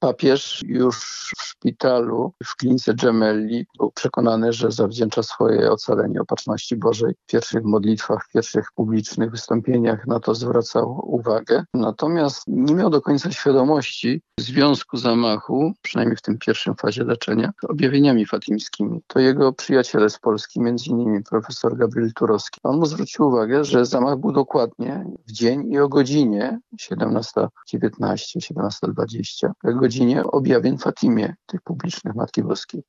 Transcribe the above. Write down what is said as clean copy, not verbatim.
Papież już w szpitalu w klinice Gemelli był przekonany, że zawdzięcza swoje ocalenie Opatrzności Bożej. W pierwszych modlitwach, w pierwszych publicznych wystąpieniach na to zwracał uwagę. Natomiast nie miał do końca świadomości związku zamachu, przynajmniej w tym pierwszym fazie leczenia, z objawieniami fatimskimi. To jego przyjaciele z Polski, m.in. profesor Gabriel Turowski. On mu zwrócił uwagę, że zamach był dokładnie w dzień i o godzinie 17:19, 17:20, godzinie objawień Fatimie, tych publicznych Matki Boskiej.